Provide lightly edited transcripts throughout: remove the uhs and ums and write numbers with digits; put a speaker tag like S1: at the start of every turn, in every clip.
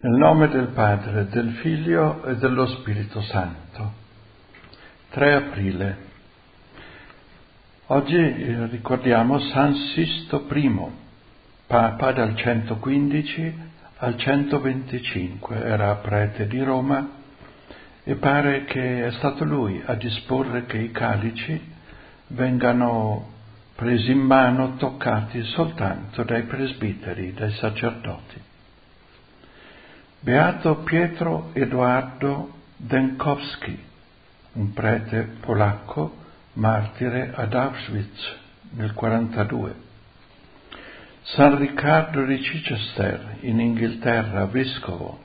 S1: Nel nome del Padre, del Figlio e dello Spirito Santo. 3 aprile. Oggi ricordiamo San Sisto I, Papa dal 115 al 125, era prete di Roma e pare che è stato lui a disporre che i calici vengano presi in mano, toccati soltanto dai presbiteri, dai sacerdoti. Beato Pietro Edoardo Dękowski, un prete polacco, martire ad Auschwitz nel 1942. San Riccardo di Chichester, in Inghilterra, vescovo,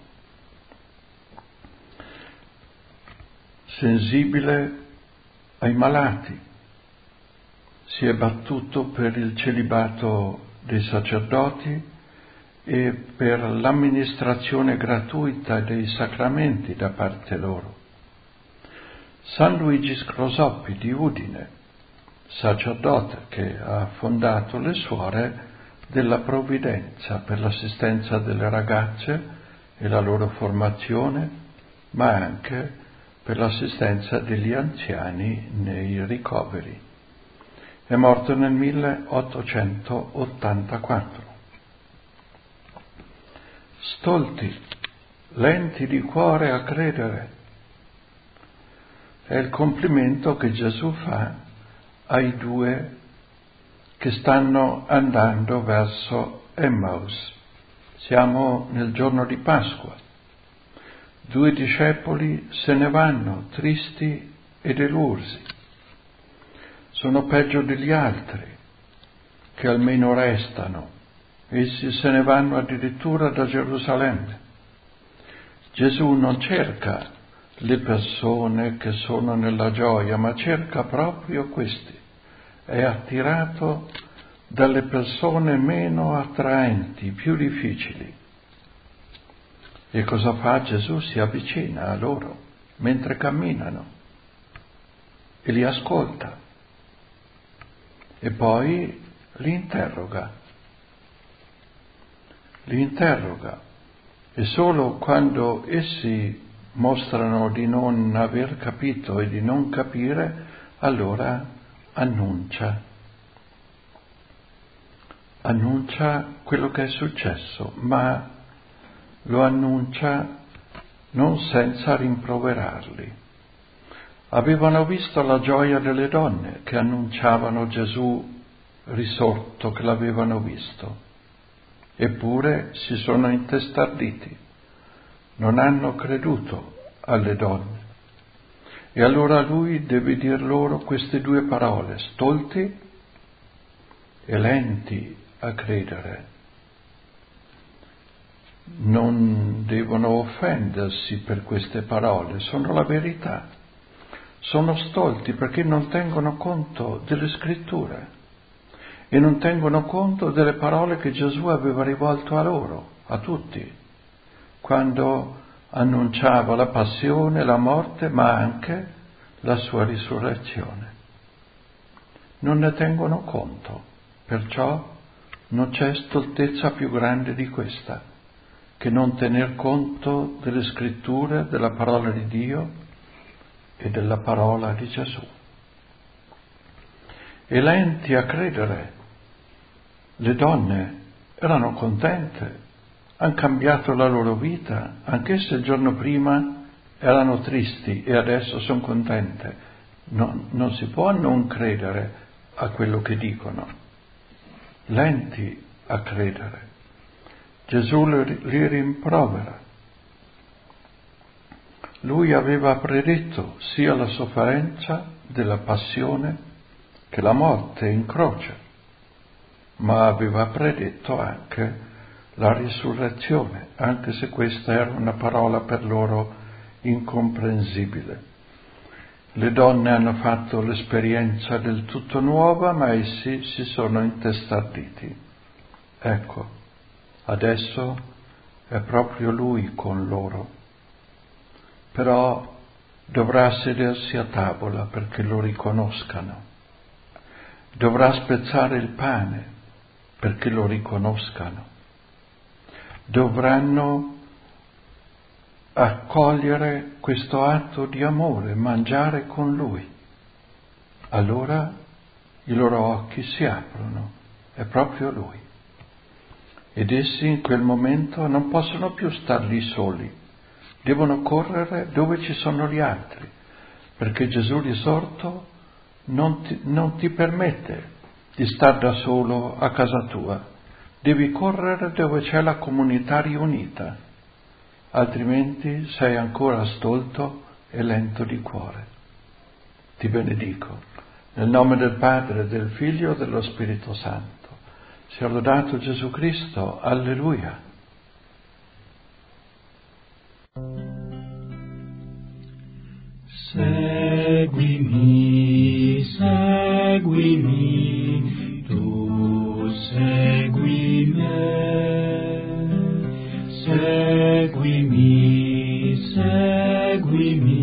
S1: sensibile ai malati, si è battuto per il celibato dei sacerdoti e per l'amministrazione gratuita dei sacramenti da parte loro. San Luigi Scrosoppi di Udine, sacerdote che ha fondato le suore della provvidenza per l'assistenza delle ragazze e la loro formazione, ma anche per l'assistenza degli anziani nei ricoveri. È morto nel 1884. Stolti, lenti di cuore a credere. È il complimento che Gesù fa ai due che stanno andando verso Emmaus. Siamo nel giorno di Pasqua. 2 discepoli se ne vanno, tristi e delusi. Sono peggio degli altri, che almeno restano. Essi se ne vanno addirittura da Gerusalemme. Gesù non cerca le persone che sono nella gioia, ma cerca proprio questi. È attirato dalle persone meno attraenti, più difficili. E cosa fa Gesù? Si avvicina a loro mentre camminano e li ascolta e poi li interroga. E solo quando essi mostrano di non aver capito e di non capire, allora annuncia quello che è successo, ma lo annuncia non senza rimproverarli. Avevano visto la gioia delle donne che annunciavano Gesù risorto, che l'avevano visto. Eppure si sono intestarditi, non hanno creduto alle donne. E allora lui deve dir loro queste 2 parole, stolti e lenti a credere. Non devono offendersi per queste parole, sono la verità. Sono stolti perché non tengono conto delle scritture e non tengono conto delle parole che Gesù aveva rivolto a loro, a tutti, quando annunciava la passione, la morte, ma anche la sua risurrezione. Non ne tengono conto, perciò non c'è stoltezza più grande di questa, che non tener conto delle scritture, della parola di Dio e della parola di Gesù. E lenti a credere. Le donne erano contente, hanno cambiato la loro vita, anche se il giorno prima erano tristi e adesso sono contente. Non si può non credere a quello che dicono. Lenti a credere. Gesù li rimprovera. Lui aveva predetto sia la sofferenza della passione che la morte in croce, ma aveva predetto anche la risurrezione, anche se questa era una parola per loro incomprensibile. Le donne hanno fatto l'esperienza del tutto nuova, ma essi si sono intestarditi. Ecco, adesso è proprio lui con loro. Però dovrà sedersi a tavola perché lo riconoscano. Dovrà spezzare il pane perché lo riconoscano. Dovranno accogliere questo atto di amore, mangiare con Lui. Allora i loro occhi si aprono, è proprio Lui. Ed essi in quel momento non possono più star lì soli, devono correre dove ci sono gli altri, perché Gesù risorto non ti permette di star da solo a casa tua, devi correre dove c'è la comunità riunita, altrimenti sei ancora stolto e lento di cuore. Ti benedico, nel nome del Padre, del Figlio e dello Spirito Santo. Sia lodato Gesù Cristo, alleluia.
S2: Seguimi, seguimi, tu segui me. Seguimi, seguimi.